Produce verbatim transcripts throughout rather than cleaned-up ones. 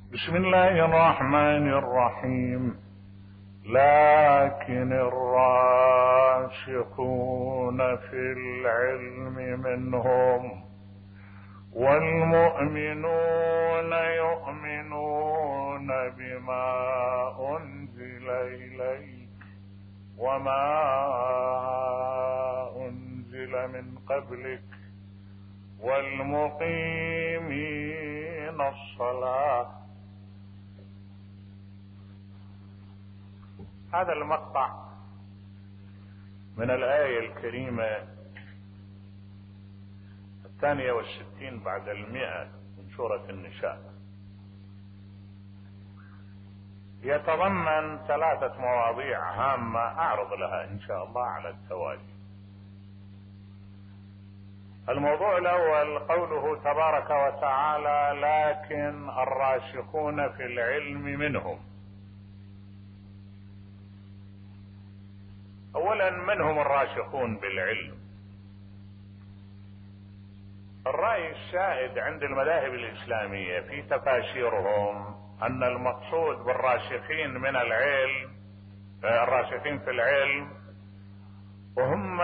بسم الله الرحمن الرحيم. لكن الراسخون في العلم منهم والمؤمنون يؤمنون بما أنزل إليك وما أنزل من قبلك والمقيمين الصلاة. هذا المقطع من الآية الكريمة الثانية والستين بعد المئة من سورة النساء يتضمن ثلاثة مواضيع هامة أعرض لها إن شاء الله على التوالي. الموضوع الأول قوله تبارك وتعالى لكن الراسخون في العلم منهم. أولا، من هم الراسخون بالعلم؟ الرأي السائد عند المذاهب الإسلامية في تفاسيرهم أن المقصود بالراسخين من العلم الراسخين في العلم وهم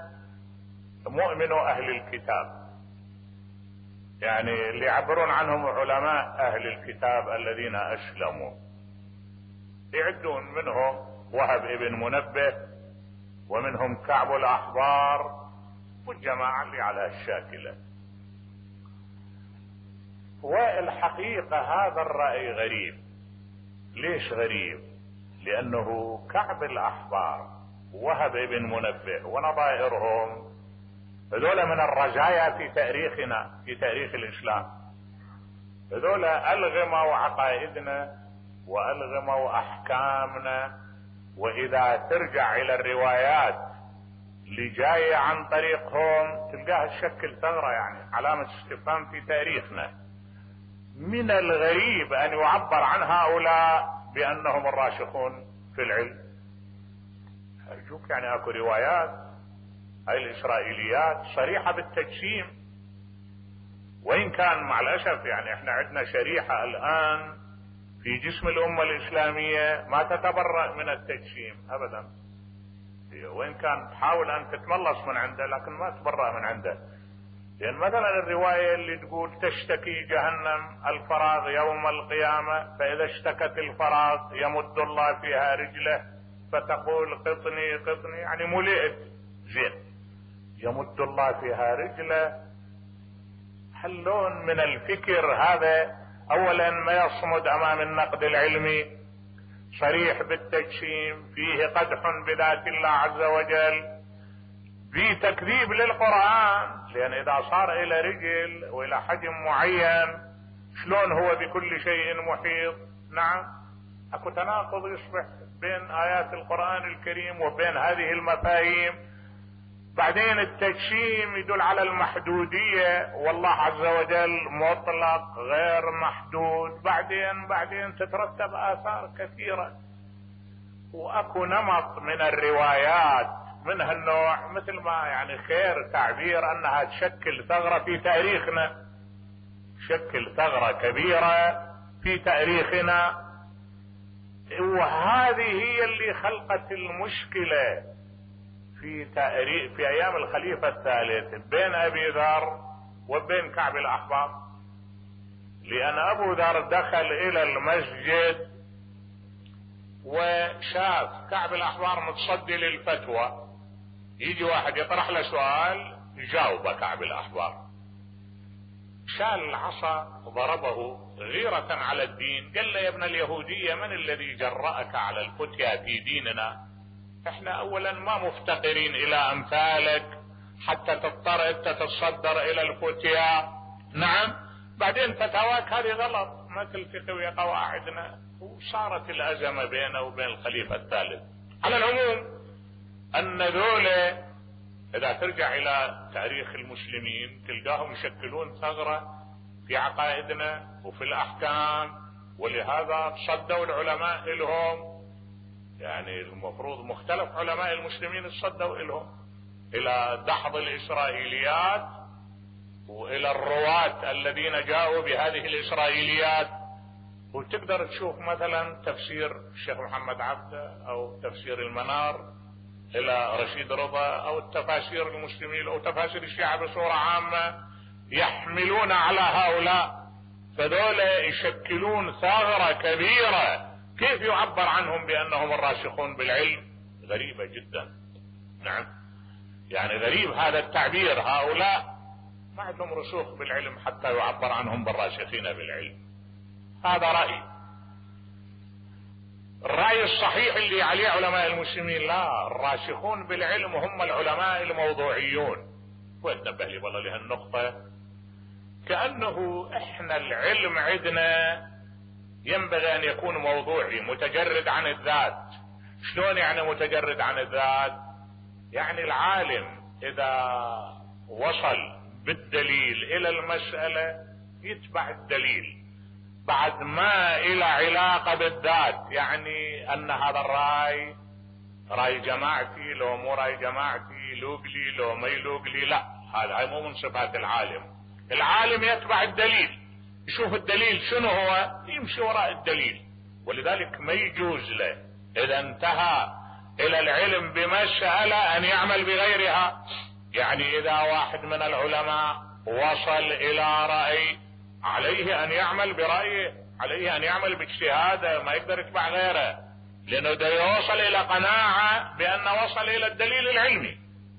مؤمنو أهل الكتاب، يعني اللي يعبرون عنهم علماء أهل الكتاب الذين أسلموا، يعدون منهم وهب ابن منبه ومنهم كعب الأحبار والجماعة اللي على الشاكلة. والحقيقة هذا الرأي غريب. ليش غريب؟ لأنه كعب الأحبار وهب ابن منبه ونظائرهم هذول من الرجايا في تاريخنا، في تاريخ الإسلام. هذول ألغموا عقائدنا وألغموا أحكامنا، وإذا ترجع إلى الروايات اللي جاية عن طريقهم تلقاها تشكل ثغرة، يعني علامة استفهام في تاريخنا. من الغريب أن يعبر عن هؤلاء بأنهم الراسخون في العلم. أرجوك، يعني أكو روايات هاي الإسرائيليات صريحة بالتجسيم، وإن كان مع الأسف يعني احنا عندنا شريحة الآن في جسم الأمة الإسلامية ما تتبرأ من التجسيم أبدا، وإن كان تحاول أن تتملص من عنده لكن ما تبرأ من عنده. لأن مثلا الرواية اللي تقول تشتكي جهنم الفراغ يوم القيامة، فإذا اشتكت الفراغ يمد الله فيها رجله فتقول قطني قطني، يعني ملئت زين، يمد الله فيها رجله. هاللون من الفكر هذا اولا ما يصمد امام النقد العلمي، صريح بالتجسيم، فيه قدح بذات الله عز وجل، في تكذيب للقرآن. لان اذا صار الى رجل والى حجم معين شلون هو بكل شيء محيط؟ نعم، اكو تناقض يصبح بين ايات القرآن الكريم وبين هذه المفاهيم. بعدين التجسيم يدل على المحدودية، والله عز وجل مطلق غير محدود. بعدين بعدين تترتب آثار كثيرة. واكو نمط من الروايات من هالنوع، مثل ما يعني خير تعبير انها تشكل ثغرة في تاريخنا، تشكل ثغرة كبيرة في تاريخنا. وهذه هي اللي خلقت المشكلة في تاريخ في ايام الخليفة الثالث بين ابي ذر وبين كعب الاحبار. لان ابو ذر دخل الى المسجد وشاف كعب الاحبار متصدي للفتوى، يجي واحد يطرح له سؤال يجاوب كعب الاحبار، شال العصا ضربه غيرة على الدين. قال له يا ابن اليهودية من الذي جرأك على الفتيا في ديننا؟ احنا اولا ما مفتقرين الى امثالك حتى تضطر انت تتصدر الى الفتيا. نعم، بعدين فتاواك هذه غلط، ما تلتقي ويا قواعدنا. وصارت الازمة بينه وبين الخليفة الثالث. على العموم ان ذولا اذا ترجع الى تاريخ المسلمين تلقاهم يشكلون ثغرة في عقائدنا وفي الاحكام، ولهذا تصدوا العلماء لهم. يعني المفروض مختلف علماء المسلمين تصدوا لهم الى دحض الاسرائيليات والى الرواة الذين جاءوا بهذه الاسرائيليات. وتقدر تشوف مثلا تفسير الشيخ محمد عبده او تفسير المنار الى رشيد رضا او التفاسير المسلمين او تفاسير الشيعة بصورة عامة يحملون على هؤلاء، فدول يشكلون ثغرة كبيرة. كيف يعبر عنهم بانهم الراسخون بالعلم؟ غريبة جدا. نعم، يعني غريب هذا التعبير. هؤلاء ما عندهم رسوخ بالعلم حتى يعبر عنهم بالراسخين بالعلم. هذا رأي. الرأي الصحيح اللي عليه علماء المسلمين لا، الراسخون بالعلم هم العلماء الموضوعيون. وانتبه لي والله لهالنقطة، كأنه احنا العلم عندنا ينبغي ان يكون موضوعي متجرد عن الذات. شلون يعني متجرد عن الذات؟ يعني العالم اذا وصل بالدليل الى المسألة يتبع الدليل بعد ما الى علاقة بالذات، يعني ان هذا الرأي رأي جماعتي لو مو رأي جماعتي، يلوق لي لو ما يلوق لي، لا، هذا مو من صفات العالم. العالم يتبع الدليل، يشوف الدليل شنو هو، يمشي وراء الدليل. ولذلك ما يجوز له اذا انتهى الى العلم بمسألة ان يعمل بغيرها. يعني اذا واحد من العلماء وصل الى رأي عليه ان يعمل برأيه، عليه ان يعمل باجتهاده، ما يقدر يتبع غيره، لانه ده يوصل الى قناعة بان وصل الى الدليل العلمي.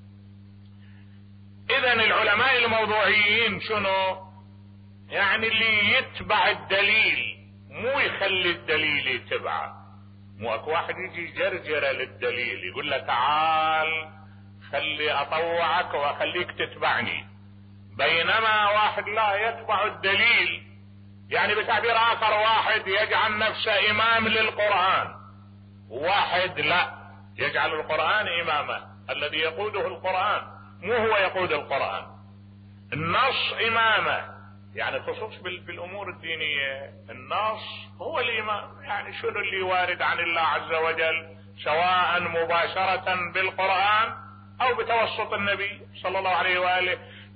اذا العلماء الموضوعيين شنو؟ يعني اللي يتبع الدليل، مو يخلي الدليل يتبعه. مو اكو واحد يجي جرجره للدليل يقول له تعال خلي اطوعك واخليك تتبعني، بينما واحد لا يتبع الدليل. يعني بتعبير اخر، واحد يجعل نفسه امام للقرآن، واحد لا يجعل القرآن امامه، الذي يقوده القرآن مو هو يقود القرآن، النص امامه. يعني خصوص بالامور الدينية النص هو الامام. يعني شنو اللي وارد عن الله عز وجل سواء مباشرة بالقرآن او بتوسط النبي صلى الله عليه وآله.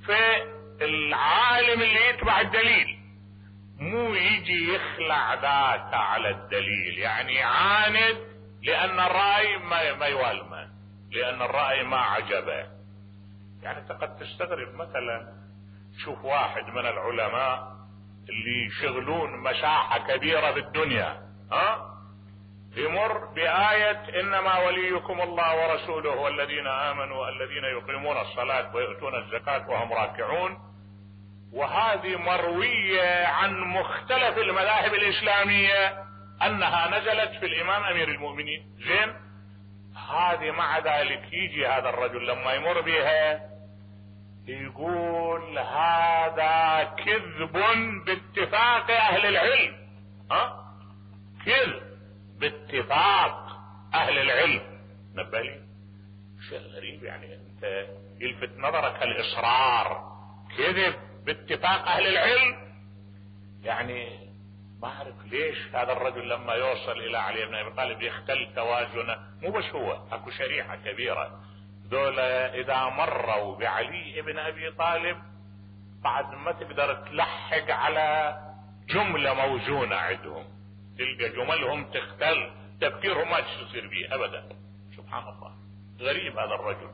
فالعالم اللي يتبع الدليل مو يجي يخلع ذاته على الدليل، يعني يعاند لان الرأي ما, ما يوالمه، لان الرأي ما عجبه. يعني انت قد تستغرب مثلا شوف واحد من العلماء اللي يشغلون مساحة كبيرة بالدنيا، ها، يمر بآية انما وليكم الله ورسوله والذين امنوا الذين يقيمون الصلاة ويؤتون الزكاة وهم راكعون، وهذه مروية عن مختلف المذاهب الاسلامية انها نزلت في الامام امير المؤمنين. زين، هذه مع ذلك يجي هذا الرجل لما يمر بها يقول هذا كذب باتفاق اهل العلم. ها، كذب باتفاق اهل العلم. نبه لي شيء غريب، يعني انت يلفت نظرك الاصرار كذب باتفاق اهل العلم. يعني ما اعرف ليش هذا الرجل لما يوصل الى علي بن ابي طالب يختل توازنه. مو بس هو، اكو شريحة كبيرة ذولا اذا مروا بعلي بن ابي طالب بعد ما تقدر تلحق على جملة موزونة عندهم، تلقى جملهم تختل، تفكيرهم ما تصير به ابدا. سبحان الله، غريب هذا الرجل.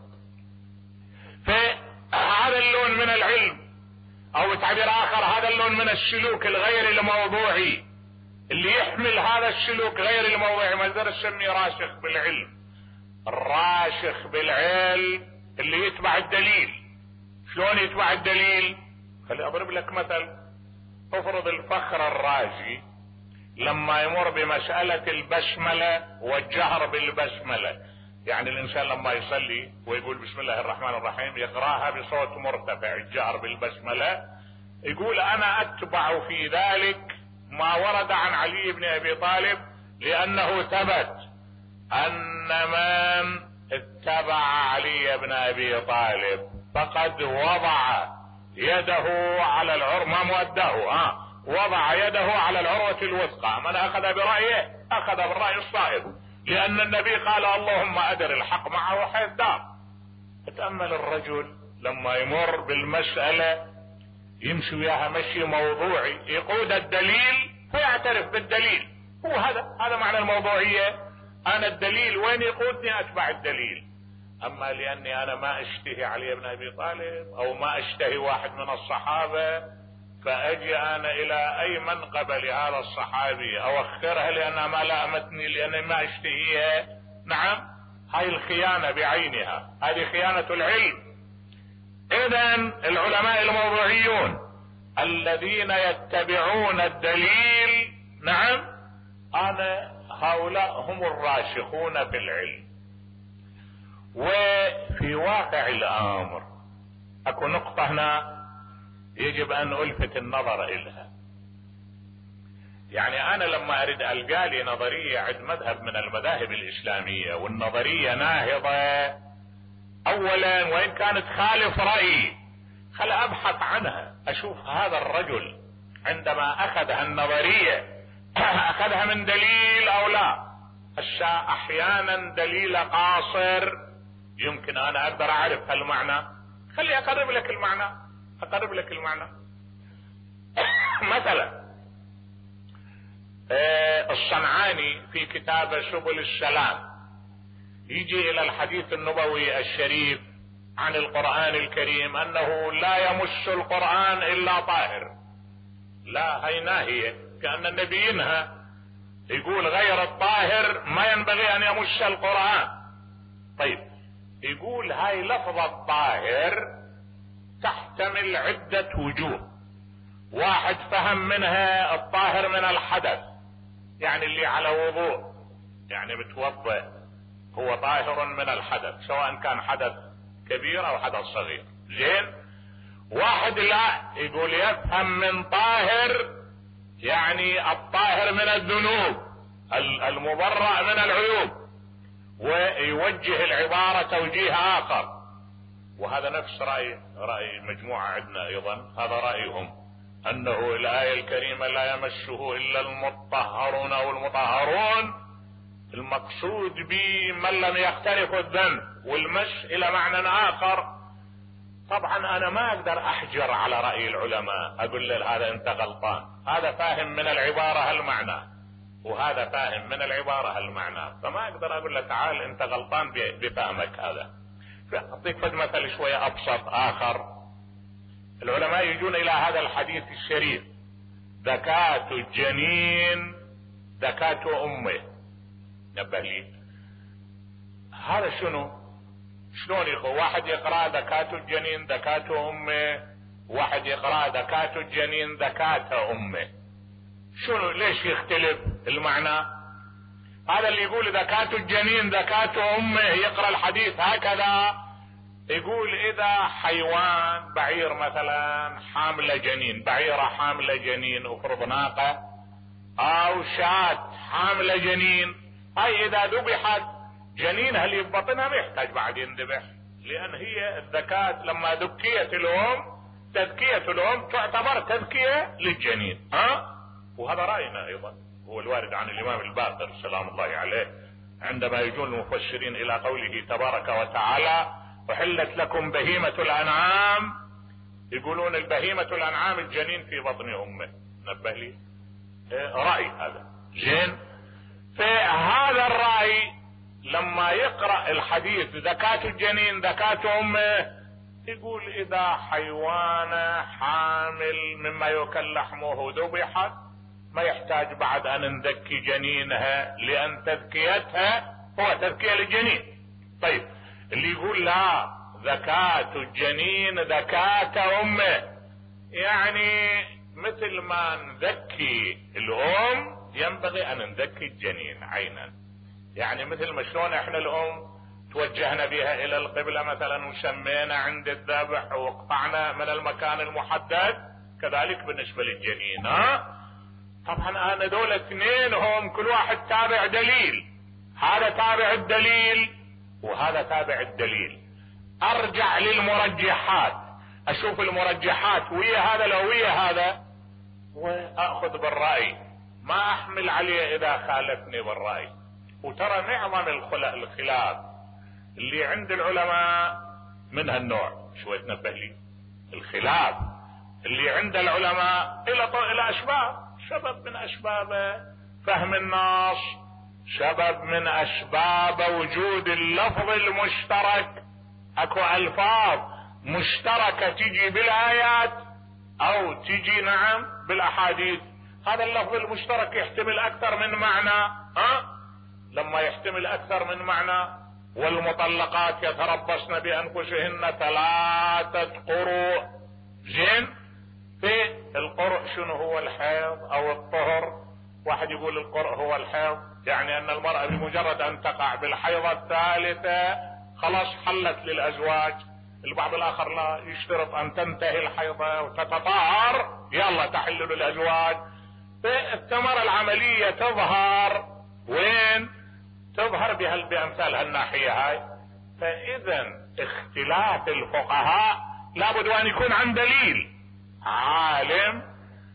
فهذا اللون من العلم، او بتعبير اخر هذا اللون من السلوك الغير الموضوعي، اللي يحمل هذا السلوك غير الموضوعي ما نقدر نسميه راسخ بالعلم. الراسخ بالعلم اللي يتبع الدليل. شلون يتبع الدليل؟ خلي اضرب لك مثل. افرض الفخر الرازي لما يمر بمسألة البسملة والجهر بالبسملة، يعني الانسان لما يصلي ويقول بسم الله الرحمن الرحيم يقراها بصوت مرتفع، الجهر بالبسملة، يقول انا اتبع في ذلك ما ورد عن علي بن ابي طالب، لانه ثبت ان من اتبع علي بن ابي طالب فقد وضع يده على العروة، ما موداه، ها، وضع يده على العروة الوثقى. من اخذ برأيه اخذ بالرأي الصائب، لان النبي قال اللهم ادر الحق معه حيث دار. اتأمل الرجل لما يمر بالمسألة يمشي وياها مشي موضوعي، يقود الدليل، فيعترف بالدليل. هو هذا هذا معنى الموضوعية. انا الدليل وين يقودني اتبع الدليل. اما لاني انا ما اشتهي علي بن ابي طالب او ما اشتهي واحد من الصحابة فاجي انا الى اي منقبة لهذا الصحابي او اخرها لانها ما لامتني لاني ما اشتهيها، نعم هاي الخيانة بعينها، هذه خيانة العلم. اذن العلماء الموضوعيون الذين يتبعون الدليل، نعم انا هؤلاء هم الراسخون في العلم. وفي واقع الامر اكو نقطة هنا يجب ان الفت النظر الها. يعني انا لما اريد القى لي نظرية عند مذهب من المذاهب الاسلامية والنظرية ناهضة، اولا وان كانت خالف رأيي خل ابحث عنها، اشوف هذا الرجل عندما اخذ النظرية اخذها من دليل او لا. احيانا دليل قاصر يمكن انا اقدر اعرف هالمعنى، خلي اقرب لك المعنى اقرب لك المعنى. مثلا الصنعاني في كتاب سبل السلام يجي الى الحديث النبوي الشريف عن القرآن الكريم انه لا يمس القرآن الا طاهر. لا، هي ناهية، كأن النبي ينهى يقول غير الطاهر ما ينبغي ان يمس القرآن. طيب يقول هاي لفظة الطاهر تحتمل عدة وجوه. واحد فهم منها الطاهر من الحدث، يعني اللي على وضوء يعني متوضئ هو طاهر من الحدث سواء كان حدث كبير او حدث صغير. زين. واحد لا يقول يفهم من طاهر يعني الطاهر من الذنوب المبرأ من العيوب، ويوجه العبارة توجيه اخر. وهذا نفس رأي رأي مجموعة عندنا ايضا، هذا رأيهم انه الآية الكريمة لا يمسه الا المطهرون او المطهرون، المقصود به من لم يقترف الذنب، والمس الى معنى اخر. طبعا انا ما اقدر احجر على رأي العلماء اقول له هذا انت غلطان، هذا فاهم من العبارة هالمعنى وهذا فاهم من العبارة هالمعنى، فما اقدر اقول له تعال انت غلطان بفهمك هذا. اعطيك فد مثل شوية ابسط اخر. العلماء يجون الى هذا الحديث الشريف زكاة الجنين زكاة امه. نبه لي هذا شنو؟ شلون يقول واحد يقرأ زكاة الجنين زكاة امه، واحد يقرأ زكاة الجنين زكاة امه؟ شنو ليش يختلف المعنى؟ هذا اللي يقول زكاة الجنين زكاة امه يقرأ الحديث هكذا، يقول اذا حيوان بعير مثلا حاملة جنين، بعيرة حاملة جنين افرض ناقة، او شاة حاملة جنين، هاي اذا ذبحت جنينها اللي ببطنها ما يحتاج بعد ينذبح، لان هي الزكاة لما ذكيت الام تذكية الام تعتبر تذكية للجنين. ها وهذا رأينا ايضا هو الوارد عن الامام الباقر سلام الله عليه عندما يجون المفسرين الى قوله تبارك وتعالى وحلت لكم بهيمة الانعام، يقولون البهيمة الانعام الجنين في بطن امه. نبه لي رأي هذا. زين. فهذا الرأي لما يقرأ الحديث زكاة الجنين زكاة امه يقول اذا حيوان حامل مما يؤكل لحمه ذبحت ما يحتاج بعد ان نذكي جنينها لان تذكيتها هو تذكية للجنين. طيب اللي يقول لا زكاة الجنين زكاة امه يعني مثل ما نذكي الام ينبغي ان نذكي الجنين عينا، يعني مثل ما شلون احنا الام توجهنا بها الى القبلة مثلا وشمينا عند الذبح وقطعنا من المكان المحدد، كذلك بالنسبة للجنين. ها طبعا انا دول اثنين هم كل واحد تابع دليل، هذا تابع الدليل وهذا تابع الدليل. ارجع للمرجحات اشوف المرجحات ويا هذا لو ويا هذا واخذ بالرأي، ما احمل عليه اذا خالفني بالرأي. وترى معظم الخلاف اللي عند العلماء من هالنوع. شوي تنبه لي الخلاف اللي عند العلماء الى الى اسباب سبب من اسباب فهم النص، سبب من اسباب وجود اللفظ المشترك. اكو الفاظ مشتركة تجي بالايات او تجي نعم بالاحاديث. هذا اللفظ المشترك يحتمل اكثر من معنى. ها لما يحتمل اكثر من معنى، والمطلقات يتربصن بانفسهن ثلاثة قروء. زين، في القرء شنو هو؟ الحيض او الطهر. واحد يقول القرء هو الحيض، يعني ان المرأة بمجرد ان تقع بالحيضة الثالثة خلاص حلت للازواج. البعض الاخر لا، يشترط ان تنتهي الحيضة وتتطهر يلا تحل للازواج. فالثمرة العملية تظهر وين؟ تظهر بامثال هالناحية هاي. فاذا اختلاف الفقهاء لابد ان يكون عن دليل. عالم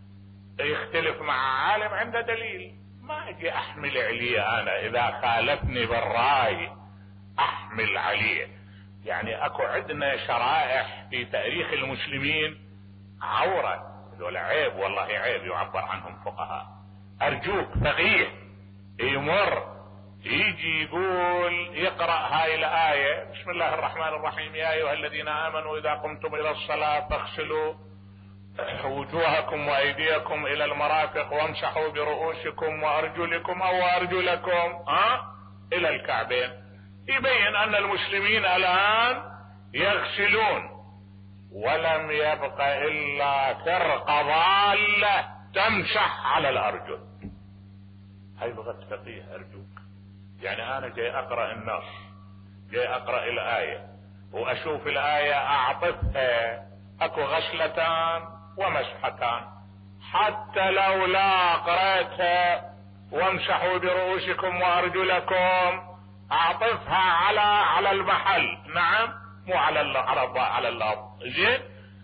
يختلف مع عالم عند دليل، ما اجي احمل عليه انا اذا خالفني بالراي احمل عليه. يعني اكو عندنا شرائح في تاريخ المسلمين عورة، هذول عيب، والله عيب يعبر عنهم فقهاء. ارجوك فقيه يمر يجي يقول يقرأ هاي الآية بسم الله الرحمن الرحيم يا ايها الذين امنوا اذا قمتم الى الصلاة فاغسلوا وجوهكم وايديكم الى المرافق وامسحوا برؤوسكم وارجلكم او ارجلكم ها الى الكعبين. يبين ان المسلمين الان يغسلون، ولم يبق الا فرقة ضالة تمسح على الارجل. هاي لغة فقيه ارجوك. يعني انا جاي اقرأ النص، جاي اقرأ الاية واشوف الاية اعطفها اكو غسلتان ومسحتان، حتى لو لا قرأتها وامسحوا برؤوسكم وارجلكم اعطفها على على المحل، نعم، مو على ال على على اللفظ. زين،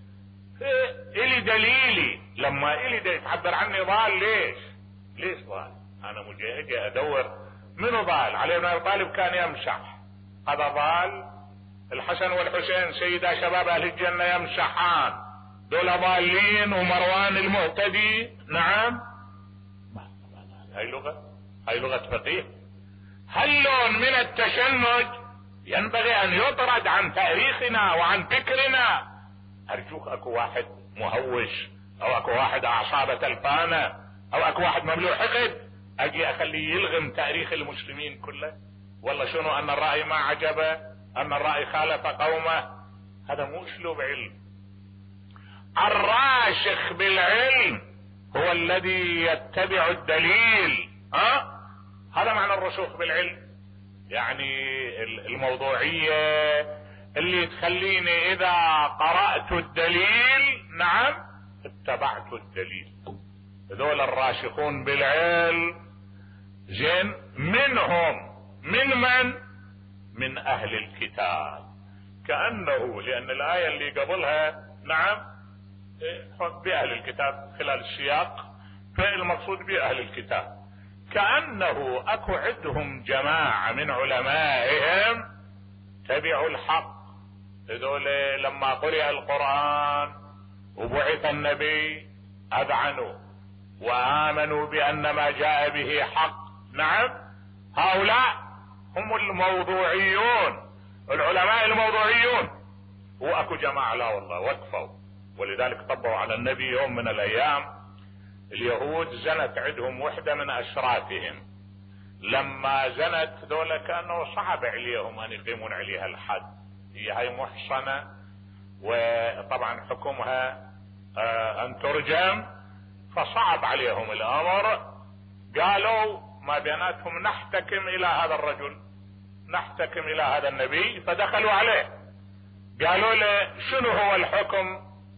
الي دليلي. لما الي يتعبر عني ضال، ليش؟ ليش ضال؟ انا مجي اجي ادور منو ضال. علي بن ابي طالب كان يمسح، هذا ضال. الحسن والحسين سيدا شباب اهل الجنة يمسحان، دول ضالين. ومروان المهتدي نعم. هاي لغة، هاي لغة فقيه. هاللون من التشنج ينبغي ان يطرد عن تاريخنا وعن فكرنا. ارجوك، اكو واحد مهوش او اكو واحد اعصابه تلفانة او اكو واحد مملوء حقد اجي اخليه يلغم تاريخ المسلمين كله؟ والله شنو ان الرأي ما عجبه، ان الرأي خالف قومه. هذا مو اسلوب علم. الراشخ بالعلم هو الذي يتبع الدليل. ها هذا معنى الرسوخ بالعلم. يعني الموضوعية اللي تخليني اذا قرأت الدليل نعم اتبعت الدليل. هذول الراشخون بالعلم زين منهم من من من اهل الكتاب. كأنه لان الآية اللي قبلها نعم بأهل الكتاب خلال السياق، فالمقصود بأهل الكتاب. كأنه اكو عندهم جماعة من علمائهم تبعوا الحق. هذول لما قرئ القرآن وبعث النبي اذعنوا وامنوا بان ما جاء به حق. نعم، هؤلاء هم الموضوعيون، العلماء الموضوعيون. واكو جماعة لا والله وقفوا، ولذلك طبوا على النبي يوم من الايام اليهود زنت عندهم وحدة من اشرافهم. لما زنت ذولا كانه صعب عليهم ان يقيمون عليها الحد. هي هاي محصنة وطبعا حكمها آه ان ترجم، فصعب عليهم الامر. قالوا ما بيناتهم نحتكم الى هذا الرجل، نحتكم الى هذا النبي. فدخلوا عليه قالوا له شنو هو الحكم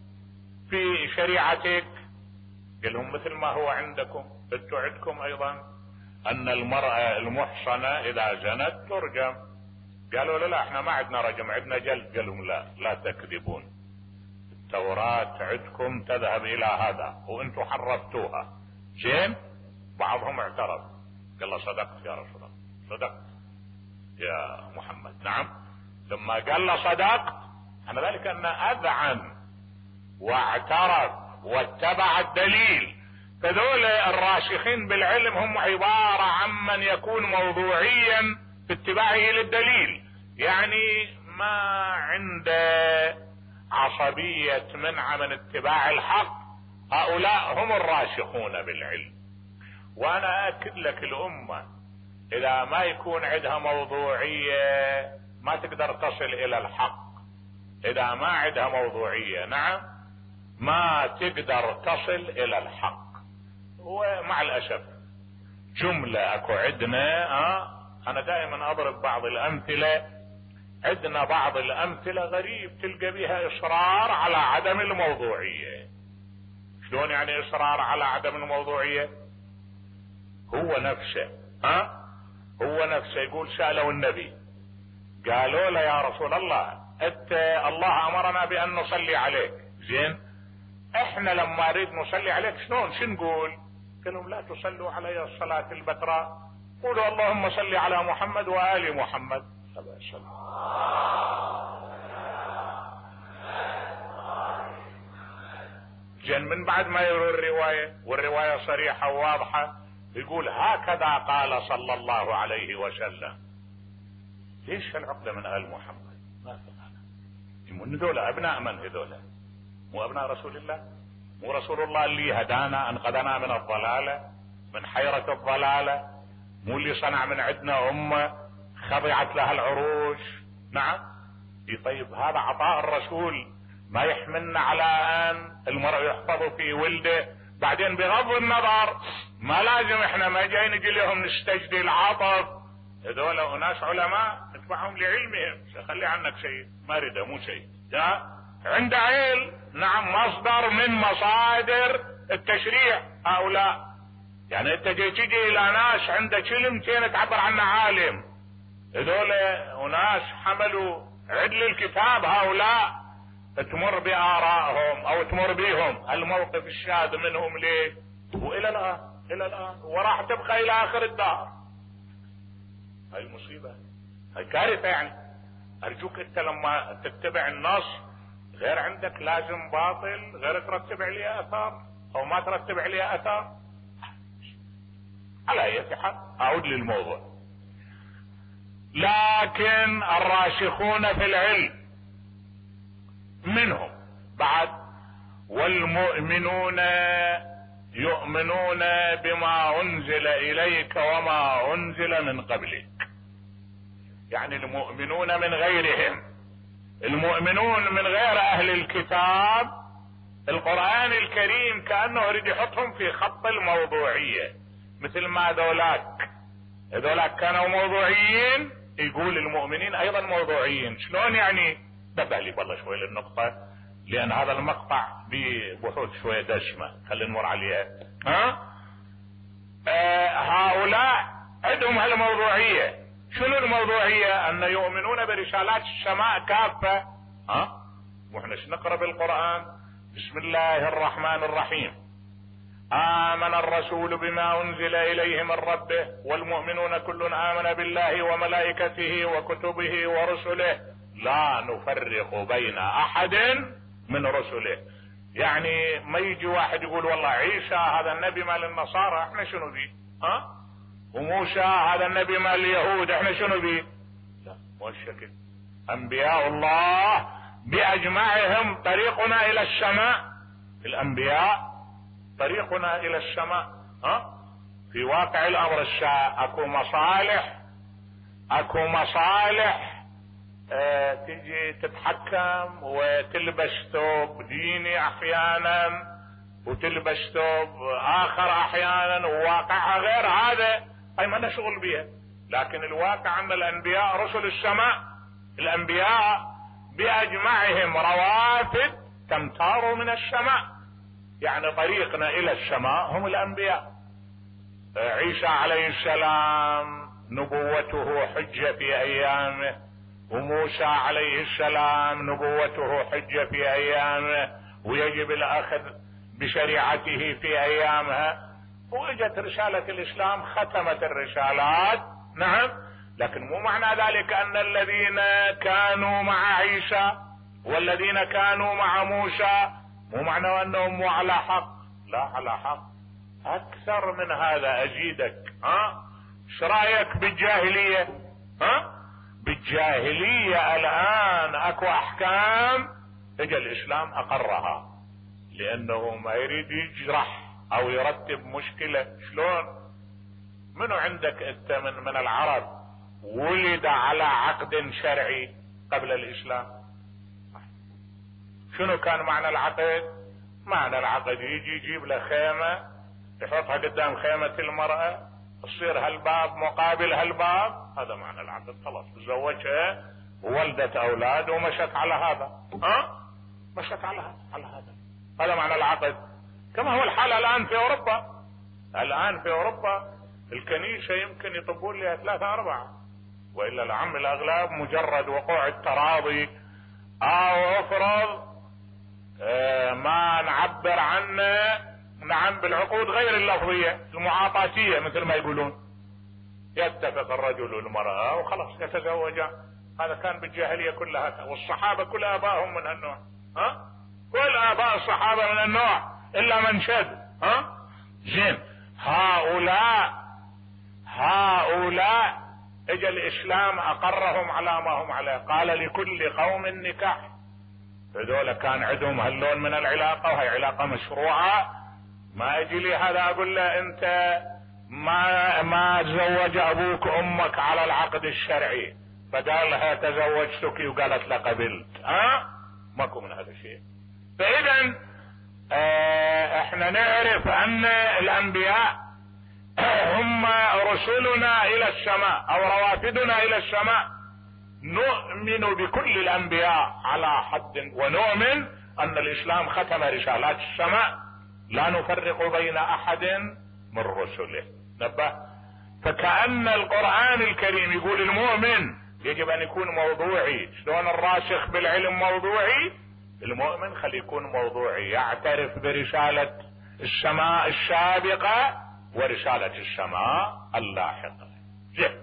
في شريعتك؟ قال لهم مثل ما هو عندكم، انتم عندكم ايضا ان المرأة المحصنة اذا زنت ترجم. قالوا له لا احنا ما عندنا رجم، عندنا جلد. قال لهم لا لا تكذبون، التوراة عندكم تذهب الى هذا وانتم حرفتوها. زين، بعضهم اعترض قال له صدقت يا رسول الله، صدقت يا محمد. نعم، لما قال له صدقت انا ذلك ان اذعن واعترف واتبع الدليل. هذول الراسخين بالعلم هم عبارة عن من يكون موضوعيا في اتباعه للدليل، يعني ما عنده عصبية منع من اتباع الحق. هؤلاء هم الراسخون بالعلم. وانا اكد لك الامة اذا ما يكون عندها موضوعية ما تقدر تصل الى الحق. اذا ما عندها موضوعية نعم ما تقدر تصل الى الحق. ومع الاسف جملة اكو عندنا اه انا دائما اضرب بعض الامثلة. عندنا بعض الامثلة غريب تلقى بها اصرار على عدم الموضوعية. شلون يعني اصرار على عدم الموضوعية؟ هو نفسه ها هو نفسه يقول سألوا النبي قالوا له يا رسول الله انت الله امرنا بان نصلي عليك، زين احنا لما نريد نصلي عليك شلون شو نقول؟ قال لهم لا تصلوا علي الصلاة البتراء، قولوا اللهم صل على محمد وآل محمد صلى الله عليه وسلم. جن من بعد ما يروي الرواية والرواية صريحة وواضحة يقول هكذا قال صلى الله عليه وسلم. ليش العقدة من آل محمد؟ ما فهم. من هذول ابناء من هذول؟ مو ابناء رسول الله؟ مو رسول الله اللي هدانا انقذنا من الضلالة من حيرة الضلالة؟ مو اللي صنع من عندنا امة خضعت لها العروش؟ نعم. طيب هذا عطاء الرسول ما يحملنا على ان المرء يحفظ في ولده. بعدين بغض النظر ما لازم احنا ما جاي نجي لهم نستجدي العطف. هذول اناس علماء نتبعهم لعلمهم. خلي عنك شيء ما رده مو شيء عند علم نعم مصدر من مصادر التشريع. هؤلاء يعني انت جاي تجي الى ناس عندك كلمتين تعبر عنه عالم. هذول اناس حملوا عدل الكتاب. هؤلاء تمر بآرائهم او تمر بهم الموقف الشاذ منهم ليه والى الان الى الان وراح تبقى الى اخر الدهر. هاي مصيبة هاي كارثة. يعني ارجوك انت لما تتبع النص غير عندك لازم باطل غير ترتب عليه اثار او ما ترتب عليه اثار. على اي حال اعود للموضوع. لكن الراسخون في العلم منهم بعد والمؤمنون يؤمنون بما انزل اليك وما انزل من قبلك. يعني المؤمنون من غيرهم، المؤمنون من غير اهل الكتاب. القرآن الكريم كأنه يريد يحطهم في خط الموضوعية مثل ما ذولاك ذولاك كانوا موضوعيين يقول المؤمنين ايضا موضوعيين. شلون يعني؟ نبه لي والله شوي للنقطة لان هذا المقطع ببحوث شوية دسمة خلينا نمر عليها. ها آه هؤلاء عندهم هالموضوعية. شنو الموضوعية؟ ان يؤمنون برسالات السماء كافة. ها واحنا نقرأ بالقرآن بسم الله الرحمن الرحيم آمن الرسول بما انزل اليه من ربه والمؤمنون كل آمن بالله وملائكته وكتبه ورسله لا نفرق بين احد من رسله. يعني ما يجي واحد يقول والله عيسى هذا النبي مال النصارى احنا شنو بيه؟ ها وموسى هذا النبي مال اليهود احنا شنو بيه؟ لا مو الشكل. انبياء الله باجمعهم طريقنا الى السماء. الانبياء طريقنا الى السماء. ها في واقع الامر الساعة اكو مصالح اكو مصالح اه تجي تتحكم وتلبس ثوب ديني احيانا وتلبس ثوب اخر احيانا وواقعها غير هذا. هاي ما لنا شغل بيها. لكن الواقع ان الانبياء رسل السماء. الانبياء باجمعهم روافد تمطر من السماء. يعني طريقنا الى السماء هم الانبياء. عيسى عليه السلام نبوته حجة في ايامه وموسى عليه السلام نبوته حجة في ايامه ويجب الاخذ بشريعته في ايامها. واجت رسالة الاسلام ختمت الرسالات. نعم. لكن مو معنى ذلك ان الذين كانوا مع عيسى والذين كانوا مع موسى مو معنى انهم مو على حق. لا على حق. اكثر من هذا ازيدك. ها ايش رايك بالجاهلية؟ ها بالجاهلية الان اكو احكام اجى الاسلام اقرها، لانه ما يريد يجرح او يرتب مشكلة. شلون؟ منو عندك انت من, من العرب ولد على عقد شرعي قبل الاسلام؟ شنو كان معنى العقد؟ معنى العقد يجي يجيب له خيمة يحطها قدام خيمة المرأة، تصير هالباب مقابل هالباب، هذا معنى العقد. خلاص تزوجها وولدت اولاد ومشت على هذا. ها مشت على هذا على هذا هذا معنى العقد. كما هو الحال الان في اوروبا. الان في اوروبا الكنيسة يمكن يطبون لها ثلاثة اربعة، والا العم الاغلب مجرد وقوع التراضي او افرض آه ما نعبر عنه نعم بالعقود غير اللفظية المعاطاتية مثل ما يقولون، يتفق الرجل والمرأة وخلاص يتزوجان. هذا كان بالجاهلية كلها، والصحابة كل ابائهم من هالنوع. ها كل اباء الصحابة من النوع الا من شد. ها زين هؤلاء هؤلاء اجى الاسلام اقرهم على ما هم عليه، قال لكل قوم نكاح. هذول كان عندهم هاللون من العلاقة وهي علاقة مشروعة. ما يجي لي هذا اقول له انت ما ما تزوج ابوك امك على العقد الشرعي فقال لها تزوجتك وقالت له قبلت. ها ماكو من هذا الشيء. فاذا اه احنا نعرف ان الانبياء هم رسلنا الى السماء او روافدنا الى السماء. نؤمن بكل الانبياء على حد، ونؤمن ان الاسلام ختم رسالات السماء، لا نفرق بين احد من رسله. نبه. فكأن القرآن الكريم يقول المؤمن يجب ان يكون موضوعي. شلون الراسخ بالعلم موضوعي؟ المؤمن خلي يكون موضوعي، يعترف برسالة السماء السابقة ورسالة السماء اللاحقة. زين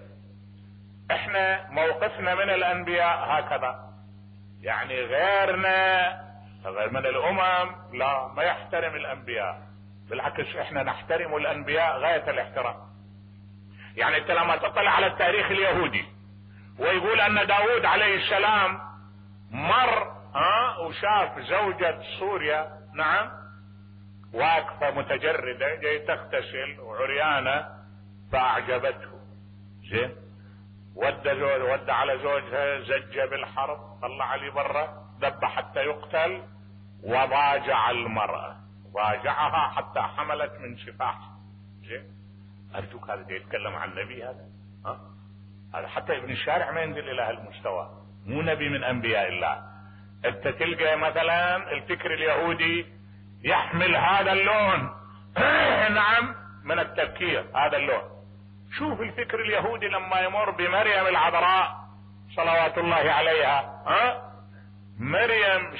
احنا موقفنا من الانبياء هكذا، يعني غيرنا غير من الامم لا ما يحترم الانبياء، بالعكس احنا نحترم الانبياء غاية الاحترام. يعني انت لما تطلع على التاريخ اليهودي ويقول ان داود عليه السلام مر ها وشاف زوجة سوريا نعم واقفة متجردة جاي تغتسل وعريانة فاعجبته. زين ودى زوج ودى على زوجها زج بالحرب، طلع عليه برا، ذبح حتى يقتل، وضاجع المرأة، ضاجعها حتى حملت من سفاح. زين ارجوك هذا يتكلم عن النبي هذا؟ ها هذا حتى ابن الشارع ما ينزل الى هالمستوى، مو نبي من انبياء الله. انت تلقى مثلا الفكر اليهودي يحمل هذا اللون نعم من التفكير، هذا اللون. شوف الفكر اليهودي لما يمر بمريم العذراء صلوات الله عليها، ها مريم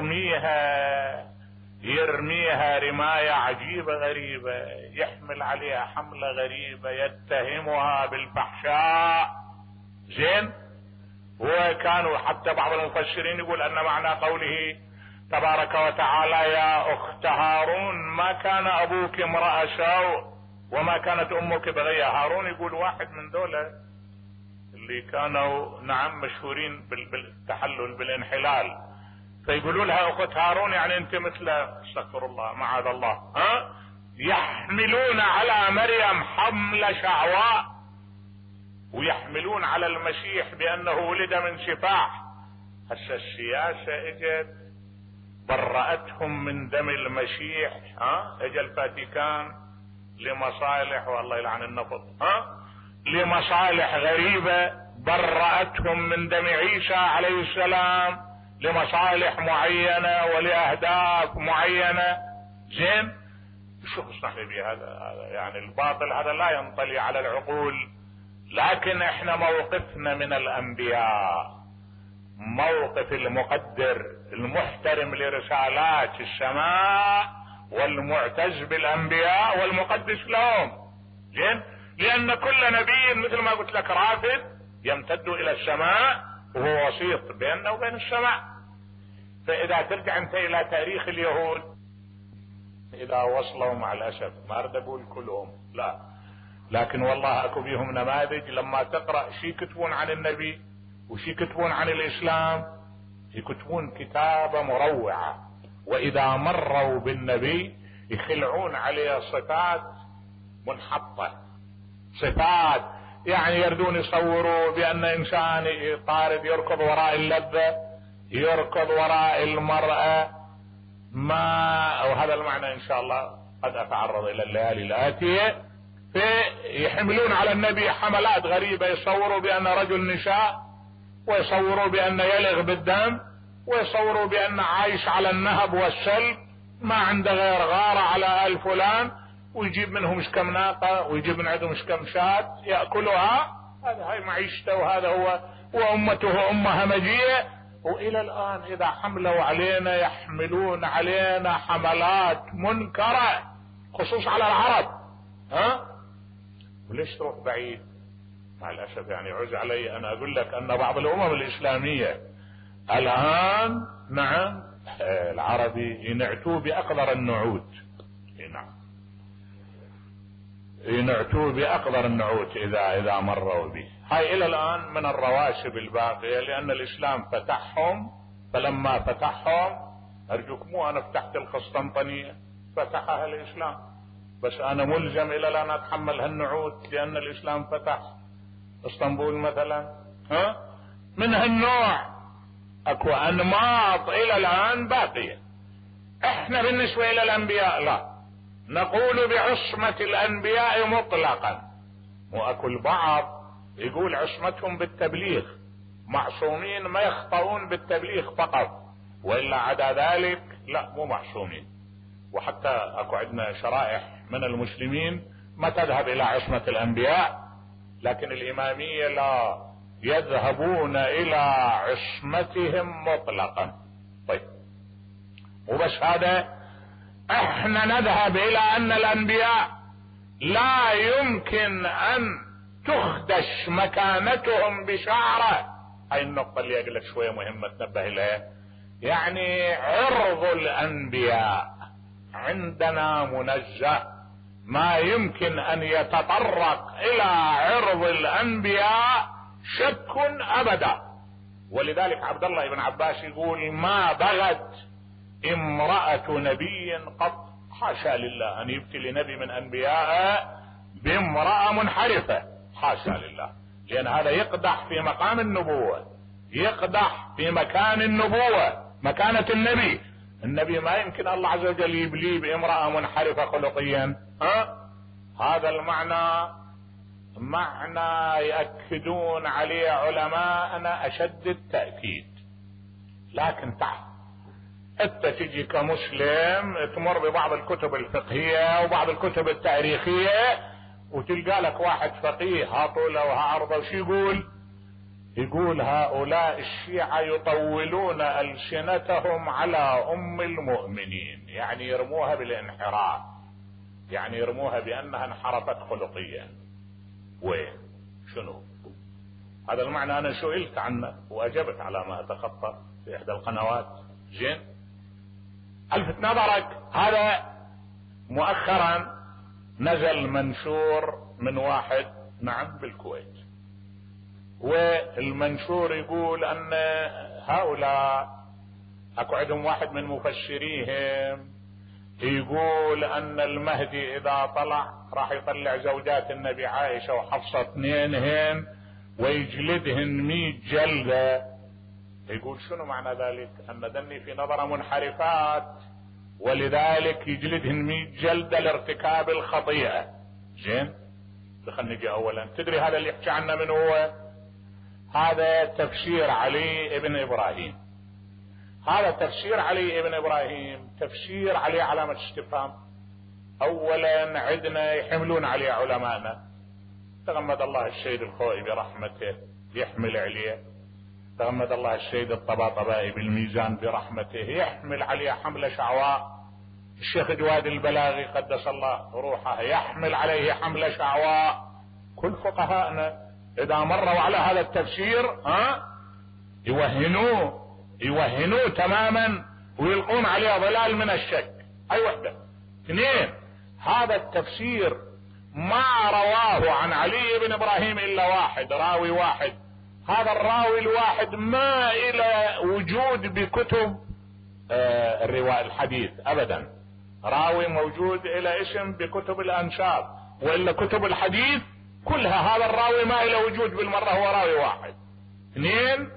يرميها يرميها رماية عجيبة غريبة، يحمل عليها حملة غريبة، يتهمها بالفحشاء. زين وكانوا حتى بعض المفسرين يقول ان معنى قوله تبارك وتعالى يا اخت هارون ما كان ابوك امرأ سوء وما كانت امك بغية. هارون يقول واحد من دولة اللي كانوا نعم مشهورين بالتحلل بالانحلال، فيقولوا لها اخت هارون يعني انت مثل استغفر الله معاذ الله. ها يحملون على مريم حمل شعواء ويحملون على المسيح بانه ولد من سفاح. هسه السياسة اجت برأتهم من دم المسيح. ها اجى الفاتيكان لمصالح والله يلعن النفط، ها لمصالح غريبة برأتهم من دم عيسى عليه السلام لمصالح معينة ولأهداف معينة. زين شو اسمح لي بهذا؟ هذا يعني الباطل هذا لا ينطلي على العقول. لكن احنا موقفنا من الانبياء موقف المقدر المحترم لرسالات السماء والمعتز بالانبياء والمقدس لهم. زين لان كل نبي مثل ما قلت لك رافد يمتد الى السماء وهو وسيط بيننا وبين السماء. فاذا ترجع انت الى تاريخ اليهود اذا وصلوا مع الاسف، ما اريد اقول كلهم لا، لكن والله اكو بيهم نماذج لما تقرأ شي يكتبون عن النبي وشي يكتبون عن الاسلام، يكتبون كتابة مروعة، واذا مروا بالنبي يخلعون عليه صفات منحطة، صفات يعني يردون يصوروا بان انسان طارد يركض وراء اللذة، يركض وراء المرأة، ما وهذا المعنى ان شاء الله قد اتعرض الى الليالي الاتية. فيحملون على النبي حملات غريبة، يصوروا بان رجل نساء، ويصوروا بان يلغ بالدم، ويصوروا بان عايش على النهب والسلب، ما عنده غير غارة على آل فلان، ويجيب منهم مش كم ناقة، ويجيب من عندهم مش كم شاة يأكلها، هذا هاي معيشته، وهذا هو وأمته أمة همجية. وإلى الآن إذا حملوا علينا يحملون علينا حملات منكرة خصوص على العرب. ها وليش تروح بعيد؟ مع الأسف يعني عز علي أنا أقول لك أن بعض الأمم الإسلامية الآن نعم العربي ينعتوا بأقدر النعوت، نعم ينعتوا بأقدر النعوت إذا إذا مروا به. هاي إلى الآن من الرواسب الباقية، لأن الإسلام فتحهم، فلما فتحهم أرجوك مو أنا فتحت القسطنطينية، فتحها الإسلام، بس أنا ملزم إلى الآن أتحمل هالنعوت لأن الإسلام فتح اسطنبول مثلا. ها من هالنوع اكو انماط الى الان باقية. احنا بالنسبة الى الانبياء لا، نقول بعصمة الانبياء مطلقا، واكو البعض يقول عصمتهم بالتبليغ، معصومين ما يخطئون بالتبليغ فقط، والا عدا ذلك لا مو معصومين. وحتى اكو عندنا شرائح من المسلمين ما تذهب الى عصمة الانبياء، لكن الامامية لا، يذهبون الى عصمتهم مطلقا. طيب وبس هذا، احنا نذهب الى ان الانبياء لا يمكن ان تخدش مكانتهم بشعرة. هاي النقطة اللي اقول لك شوية مهمة تنبه لها، يعني عرض الانبياء عندنا منزه، ما يمكن ان يتطرق الى عرض الانبياء شك ابدا. ولذلك عبد الله بن عباس يقول ما بغت امرأة نبي قط، حاشا لله ان يبتلي نبي من انبياء بامرأة منحرفة، حاشا لله، لان هذا يقدح في مقام النبوة، يقدح في مكان النبوة، مكانة النبي. النبي ما يمكن الله عز وجل يبليه بامرأة منحرفة خلقيا. ها هذا المعنى معنى يأكدون عليه علماءنا اشد التأكيد. لكن تعال انت تجي كمسلم تمر ببعض الكتب الفقهية وبعض الكتب التاريخية وتلقى لك واحد فقيه هاطوله وهعرضه، وش يقول؟ يقول هؤلاء الشيعة يطولون ألسنتهم على أم المؤمنين، يعني يرموها بالانحراف، يعني يرموها بأنها انحرفت خلقيا. وين شنو هذا المعنى؟ أنا سئلت عنه وأجبت على ما أتخطى في إحدى القنوات. زين ألفت نظرك، هذا مؤخرا نزل منشور من واحد نعم بالكويت، والمنشور يقول ان هؤلاء اكو عندهم واحد من مفسريهم يقول ان المهدي اذا طلع راح يطلع زوجات النبي عائشة وحفصة اثنينهن ويجلدهن مية جلدة. يقول شنو معنى ذلك؟ ان ذني في نظر منحرفات ولذلك يجلدهن مية جلدة لارتكاب الخطيئة. زين خلينا نجي اولا، تدري هذا اللي يحكي عنه من هو؟ هذا تفسير علي ابن ابراهيم. هذا تفسير علي ابن ابراهيم تفسير عليه علامة استفهام. اولا عندنا يحملون عليه علماءنا، تغمد الله السيد الخوئي برحمته يحمل عليه، تغمد الله السيد الطباطبائي بالميزان برحمته يحمل عليه حملة شعواء، الشيخ جواد البلاغي قدس الله روحه يحمل عليه حملة شعواء. كل فقهاءنا اذا مروا على هذا التفسير ها يوهنوه يوهنوه تماما ويلقون عليه ظلال من الشك. اي وحدة اثنين، هذا التفسير ما رواه عن علي بن ابراهيم الا واحد، راوي واحد. هذا الراوي الواحد ما الى وجود بكتب آه الرواية الحديث ابدا، راوي موجود الى اسم بكتب الانساب، والا كتب الحديث كلها هذا الراوي ما الى وجود بالمرة، هو راوي واحد. اثنين،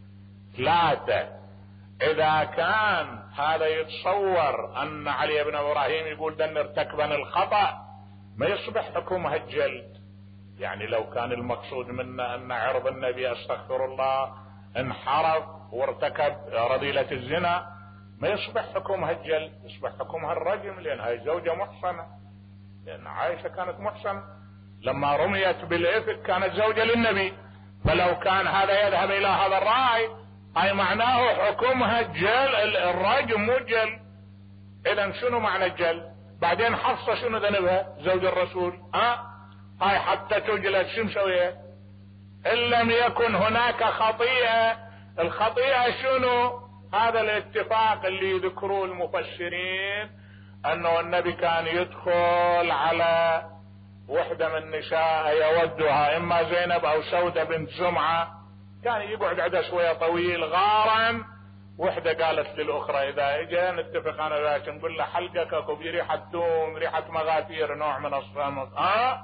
ثلاثة، اذا كان هذا يتصور ان علي بن ابراهيم يقول دن ارتكبن الخطأ، ما يصبح حكمها الجلد. يعني لو كان المقصود منا ان عرض النبي استغفر الله انحرف وارتكب رذيلة الزنا، ما يصبح حكمها الجلد، يصبح حكمها الرجم، لان هاي زوجة محصنة، لان عائشة كانت محصنة لما رميت بالإفك، كانت زوجة للنبي. فلو كان هذا يذهب الى هذا الرأي، اي معناه حكمها الجل الرجم مو الجلد. اذا شنو معنى الجلد؟ بعدين حفصة شنو ذنبها؟ زوج الرسول، ها هاي حتى تجلد شو مسوية؟ ان لم يكن هناك خطيئة. الخطيئة شنو؟ هذا الاتفاق اللي يذكروه المفسرين، انه النبي كان يدخل على وحدة من نساء يودها، اما زينب او سودة بنت زمعة، كان يقعد عندها شوية طويل غارا. وحدة قالت للاخرى اذا اجا نتفق انا وياك نقول له حلقك اكو بريحة توم، ريحة مغافير، نوع من الصمت. اه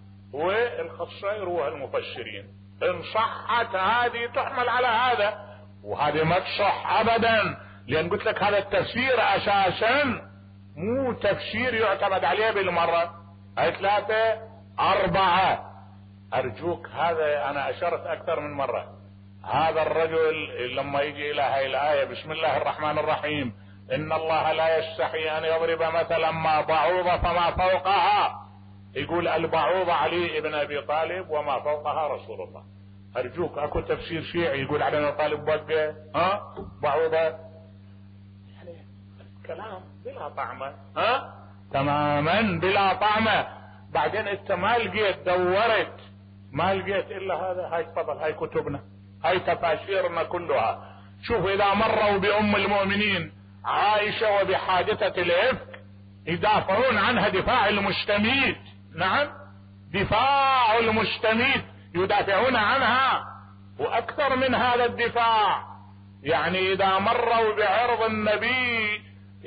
والقصة يروها المفسرين، ان صحت هذه تحمل على هذا، وهذه ما تصح ابدا، لان قلت لك هذا التفسير اساسا مو تفسير يعتمد عليه بالمرة. هاي ثلاثة. اربعة، ارجوك، هذا انا اشرت اكثر من مرة، هذا الرجل لما يجي الى هاي الاية بسم الله الرحمن الرحيم ان الله لا يستحي ان يضرب مثلا ما بعوضة فما فوقها، يقول البعوضة علي ابن ابي طالب وما فوقها رسول الله. ارجوك، اكو تفسير شيعي يقول علي ابن طالب بوقه ها بعوضة؟ يعني كلام بلا طعمة، ها تماما بلا طعمة. بعدين انت ما لقيت، دورت ما لقيت الا هذا. هاي تفضل، هاي كتبنا، هاي تفاسيرنا كلها. شوف اذا مروا بام المؤمنين عائشة وبحادثة الافك يدافعون عنها دفاع المستميت، نعم دفاع المستميت، يدافعون عنها واكثر من هذا الدفاع. يعني اذا مروا بعرض النبي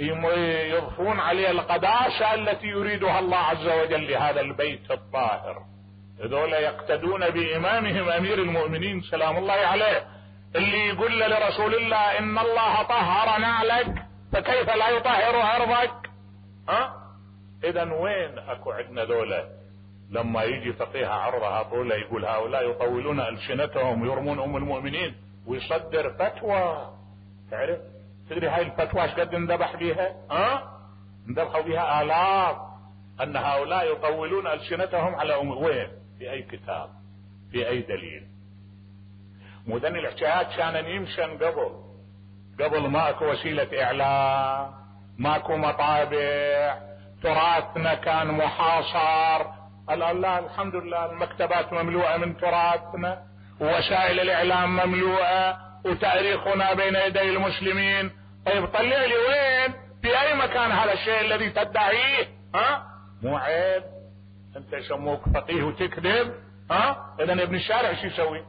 يضفون عليه القداسة التي يريدها الله عز وجل لهذا البيت الطاهر. هذول يقتدون بامامهم امير المؤمنين سلام الله عليه، اللي يقول لرسول الله ان الله طهر نعلك فكيف لا يطهر عرضك؟ ها اذا وين اكو عندنا دولة لما يجي فقيها عرضها طولة يقول هؤلاء يطولون السنتهم ويرمون ام المؤمنين، ويصدر فتوى. تعرف تدري هاي الفتوى ايش قد انذبح بيها؟ ها انذبحوا بها الاف، ان هؤلاء يطولون السنتهم على ام. وين؟ في اي كتاب؟ في اي دليل؟ مدن الاحتياج كان يمشن قبل قبل ماكو وسيلة اعلام، ماكو مطابع، تراثنا كان محاصر. الان لا الحمد لله المكتبات مملوءة من تراثنا، ووسائل الاعلام مملوءة، وتاريخنا بين يدي المسلمين. طيب طلع لي وين في اي مكان هذا الشيء الذي تدعيه؟ ها مو عيب؟ انت يسموك فقيه وتكذب؟ ها اذا ابن الشارع شو يسوي؟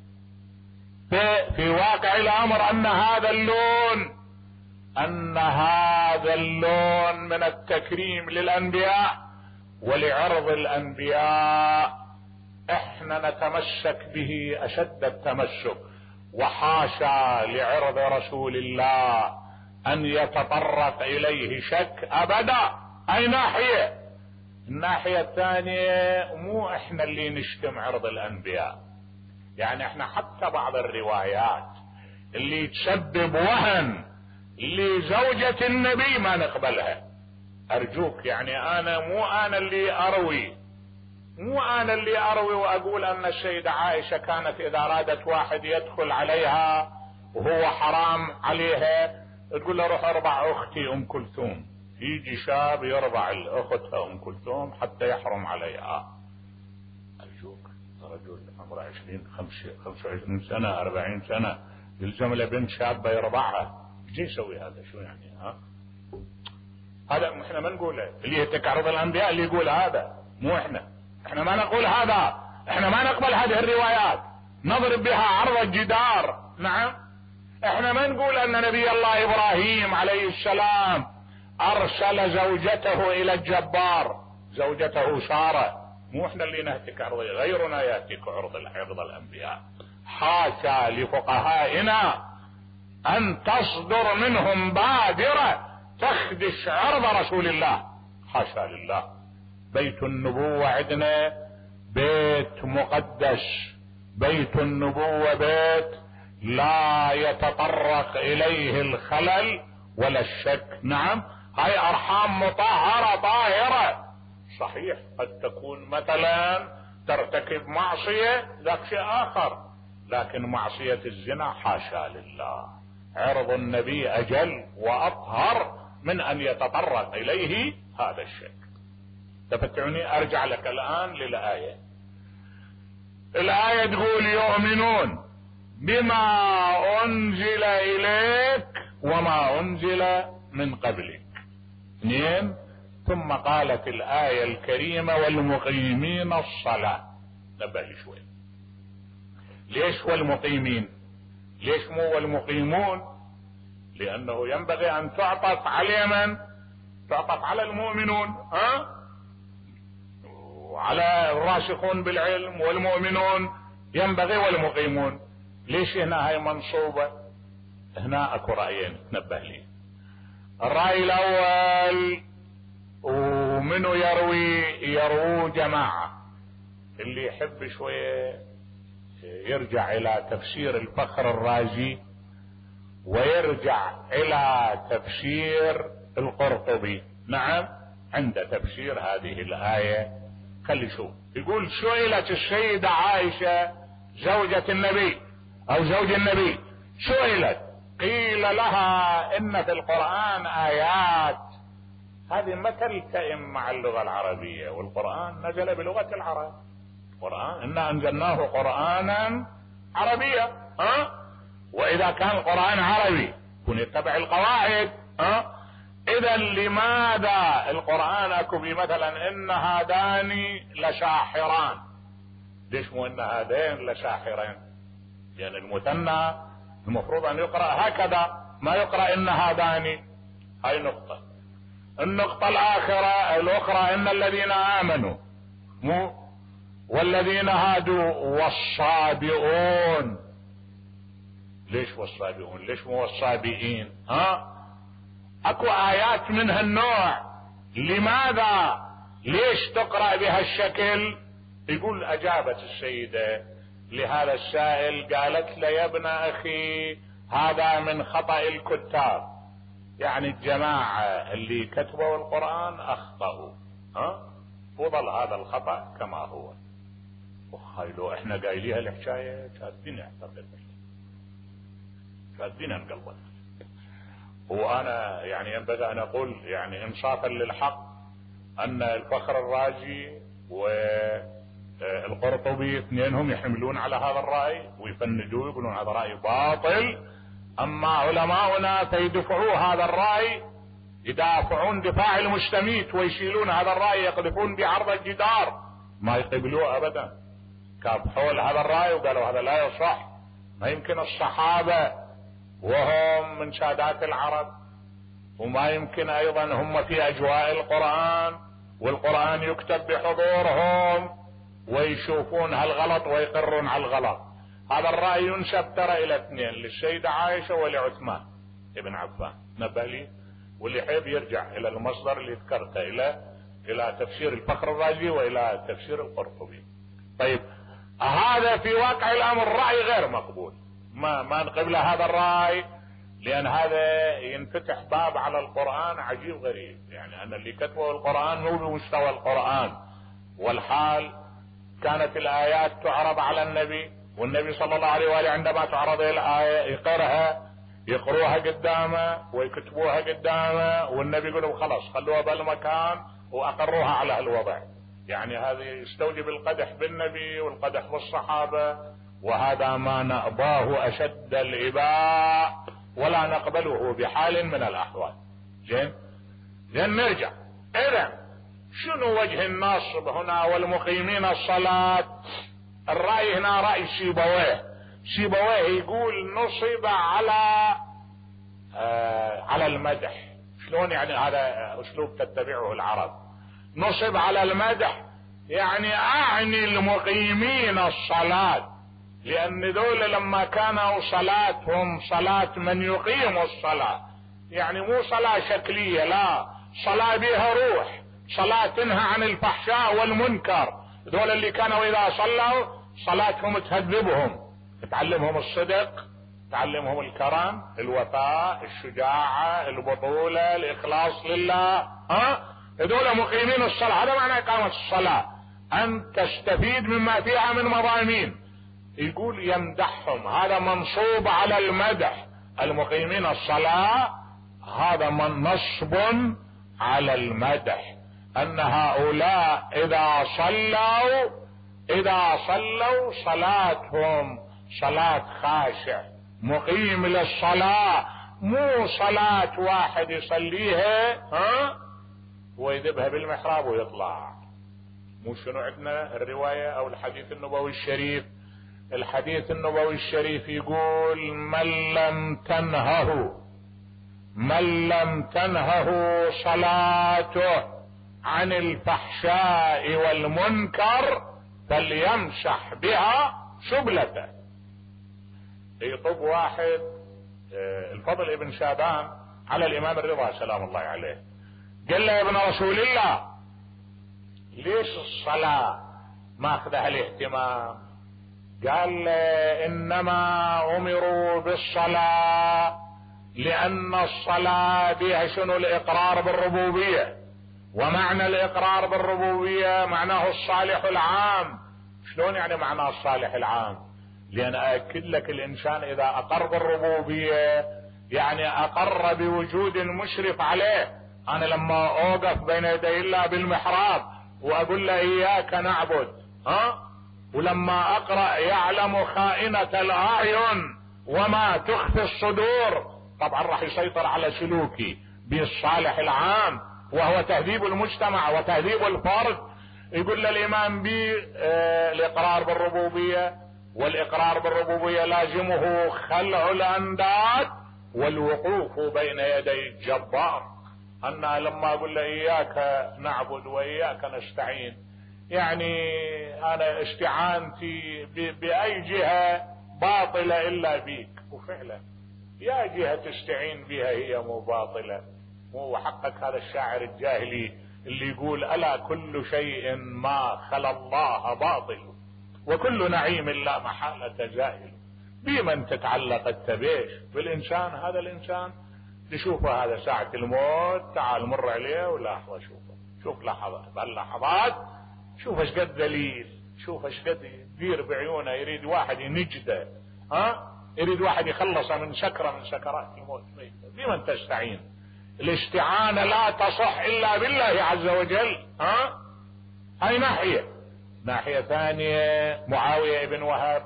في, في واقع الامر ان هذا اللون ان هذا اللون من التكريم للانبياء ولعرض الانبياء احنا نتمسك به اشد التمسك، وحاشا لعرض رسول الله ان يتطرق اليه شك ابدا. اي ناحية؟ الناحية الثانية مو احنا اللي نشتم عرض الانبياء، يعني احنا حتى بعض الروايات اللي تسبب وهن لزوجة النبي ما نقبلها. ارجوك، يعني انا مو انا اللي اروي مو انا اللي اروي واقول ان السيدة عائشة كانت اذا ارادت واحد يدخل عليها وهو حرام عليها تقول له روح اربع اختي ام كلثوم، يجي شاب يربع اختها ام كلثوم حتى يحرم عليها. ارجوك، رجل عمره عشرين خمسة وعشرين سنة اربعين سنة يلزم له بنت شابة يربعها، يجي يسوي هذا؟ شو يعني؟ ها هذا احنا ما نقوله، اللي يهتك عرض الانبياء اللي يقول هذا، مو احنا. احنا ما نقول هذا، احنا ما نقبل هذه الروايات نضرب بها عرض الجدار. نعم، احنا ما نقول ان نبي الله ابراهيم عليه السلام ارسل زوجته الى الجبار، زوجته سارة، مو احنا اللي نهتك عرض، غيرنا يهتك عرض عرض الانبياء. حاشا لفقهائنا ان تصدر منهم بادرة تخدش عرض رسول الله، حاشا لله. بيت النبوة عندنا بيت مقدس، بيت النبوة بيت لا يتطرق اليه الخلل ولا الشك. نعم، هاي ارحام مطهرة طاهرة. صحيح قد تكون مثلا ترتكب معصية، ذاك شيء اخر، لكن معصية الزنا حاشا لله. عرض النبي اجل واطهر من ان يتطرق اليه هذا الشيء. تفتعني ارجع لك الان للآية. الآية تقول يؤمنون بما انزل اليك وما انزل من قبلك. اثنين، ثم قالت الآية الكريمة والمقيمين الصلاة. نبه لي شوي، ليش والمقيمين؟ ليش مو والمقيمون؟ لانه ينبغي ان تعطف على من؟ تعطف على المؤمنون، ها؟ وعلى الراسخون بالعلم والمؤمنون ينبغي والمقيمون. ليش هنا هاي منصوبة؟ هنا اكو رأيين تنبه لي. الرأي الاول، ومنو يروي؟ يروي جماعة. اللي يحب شوية يرجع الى تفسير الفخر الرازي ويرجع الى تفسير القرطبي. نعم، عند تفسير هذه الآية خلي شوف يقول: سئلت السيدة عائشة زوجة النبي او زوج النبي، سئلت قيل لها ان في القرآن آيات هذه ما تلتئم مع اللغة العربية، والقرآن نزل بلغة العرب. القرآن إنا أنزلناه قرآنا عربيا، ها؟ وإذا كان القرآن عربي كن يتبع القواعد، ها؟ إذا لماذا القرآن أكو بي مثلا إن هذان لساحران؟ ليش مو إن هذين لساحرين؟ لأن يعني المثنى المفروض أن يقرأ هكذا، ما يقرأ إن هذان. هاي نقطة. النقطة الآخرة الأخرى إن الذين آمنوا مو والذين هادوا والصابئون. ليش والصابئون؟ ليش مو والصابئين؟ ها؟ اكو آيات من هالنوع، لماذا؟ ليش تقرأ بهالشكل؟ يقول اجابت السيدة لهذا السائل قالت له: يا ابن اخي هذا من خطأ الكتاب، يعني الجماعة اللي كتبوا القرآن اخطأوا، ها؟ وظل هذا الخطأ كما هو. وهاي لو احنا قايليها الحكاية شادين اعتقد شادين انقلبت. وانا يعني ينبغي ان اقول يعني انصافا للحق ان الفخر الرازي والقرطبي اثنينهم يحملون على هذا الرأي ويفندوه يقولون هذا رأي باطل، اما علماؤنا فيدفعوا هذا الرأي، يدافعون دفاع المستميت ويشيلون هذا الرأي يقذفون بعرض الجدار، ما يقبلوه ابدا. كابحوا هذا الرأي وقالوا هذا لا يصح. ما يمكن الصحابة وهم من سادات العرب، وما يمكن ايضا هم في اجواء القرآن والقرآن يكتب بحضورهم ويشوفون هالغلط ويقرون على الغلط. هذا الرأي ينسب ترى الى اثنين، للسيدة عائشة ولعثمان ابن عفان. نبه لي، واللي يحب يرجع الى المصدر اللي ذكرته الى الى تفسير الفخر الرازي والى تفسير القرطبي. طيب هذا في واقع الامر رأي غير مقبول، ما ما نقبل هذا الرأي، لان هذا ينفتح باب على القرآن عجيب غريب. يعني ان اللي كتبوا القرآن مو بمستوى القرآن، والحال كانت الايات تعرض على النبي، والنبي صلى الله عليه وآله عندما تعرض الآية يقرها يقروها قدامه ويكتبوها قدامه، والنبي يقولوا خلاص خلوها بالمكان واقروها على الوضع. يعني هذا يستوجب القدح بالنبي والقدح بالصحابة، وهذا ما نأباه اشد الاباء ولا نقبله بحال من الاحوال. زين، لأن نرجع. إذا شنو وجه النصب هنا والمقيمين الصلاة؟ الرأي هنا رأي سيبويه. سيبويه يقول نصب على آه على المدح. شلون يعني؟ هذا أسلوب تتبعه العرب. نصب على المدح يعني أعني المقيمين الصلاة، لأن دول لما كانوا صلاتهم صلاة من يقيم الصلاة، يعني مو صلاة شكلية، لا، صلاة بها روح، صلاة تنهى عن الفحشاء والمنكر. دول اللي كانوا إذا صلوا صلاتهم تهذبهم، تعلمهم الصدق، تعلمهم الكرم، الوفاء، الشجاعة، البطولة، الإخلاص لله. ها دول مقيمين الصلاة. هذا معنى إقامة الصلاة، أن تستفيد مما فيها من مضامين. يقول يمدحهم، هذا منصوب على المدح. المقيمين الصلاة هذا من نصب على المدح، أن هؤلاء إذا صلوا إذا صلوا صلاتهم صلاة خاشع مقيم للصلاة، مو صلاة واحد يصليها ها ويذبها بالمحراب ويطلع. مو شنو عندنا الرواية او الحديث النبوي الشريف؟ الحديث النبوي الشريف يقول من لم تنهه من لم تنهه صلاته عن الفحشاء والمنكر فليمسح بها سبلته. يطب واحد الفضل ابن شابان على الامام الرضا سلام الله عليه، قال له يا ابن رسول الله ليش الصلاة ما اخذها الاهتمام؟ قال انما امروا بالصلاة لان الصلاة بها شنو؟ الاقرار بالربوبية، ومعنى الاقرار بالربوبية معناه الصالح العام. شلون يعني معناه الصالح العام؟ لان اكد لك الانسان اذا اقر بالربوبية يعني اقر بوجود مشرف عليه. انا لما اوقف بين يدي الله بالمحراب واقول له اياك نعبد ها، ولما اقرأ يعلم خائنة الاعين وما تخفي الصدور، طبعا راح يسيطر على سلوكي بالصالح العام وهو تهذيب المجتمع وتهذيب الفرد. يقول للامام بي آه الاقرار بالربوبية، والاقرار بالربوبية لازمه خلع الانداد والوقوف بين يدي الجبار. أنا لما أقول له إياك نعبد وإياك نستعين يعني أنا استعانتي بأي جهة باطلة إلا بيك، وفعلا يا جهة تستعين بها هي مو باطلة. مو حقك هذا الشاعر الجاهلي اللي يقول ألا كل شيء ما خلا الله باطل وكل نعيم لا محالة زائل. بمن تتعلق التبيش؟ بالإنسان. هذا الإنسان نشوفه هذا ساعة الموت تعال مر عليه ولحظة شوفه، شوف لحظات بهاللحظات شوف ايش قد ذليل، شوف ايش قد يدير بعيونه، يريد واحد ينجده ها، يريد واحد يخلصه من سكرة من سكرات الموت. بمن تستعين؟ الاستعانة لا تصح الا بالله عز وجل ها. هاي ناحية. ناحية ثانية معاوية بن وهب